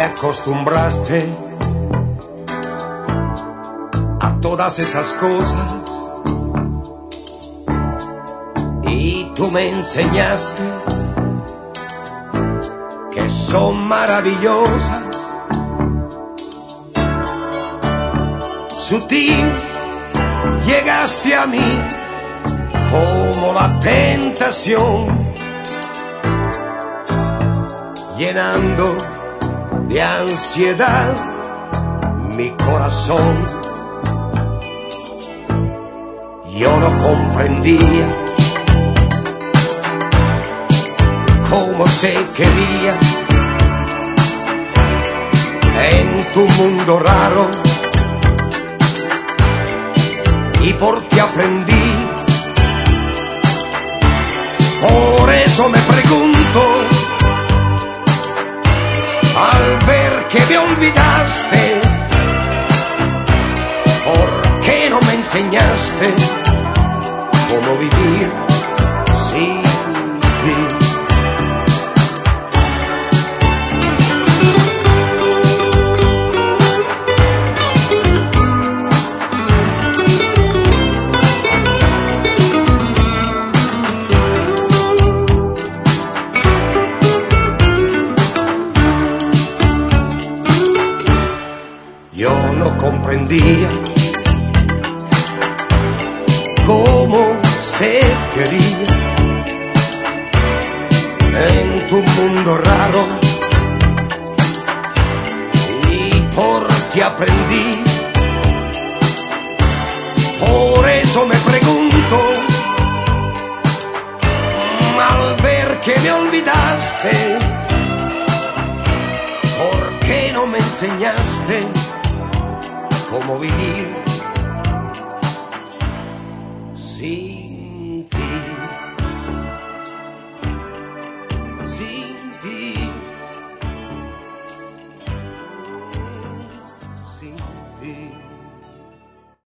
acostumbraste a todas esas cosas y tú me enseñaste que son maravillosas. Sutil llegaste a mí como la tentación, llenando de ansiedad mi corazón. Yo no comprendía cómo se quería en tu mundo raro, y por ti aprendí. Por eso me pregunto, al ver que me olvidaste, ¿por qué no me enseñaste cómo vivir sin ti? Yo no comprendía cómo se quería en tu mundo raro, y por ti aprendí. Por eso me pregunto, al ver que me olvidaste, ¿por qué no me enseñaste cómo vivir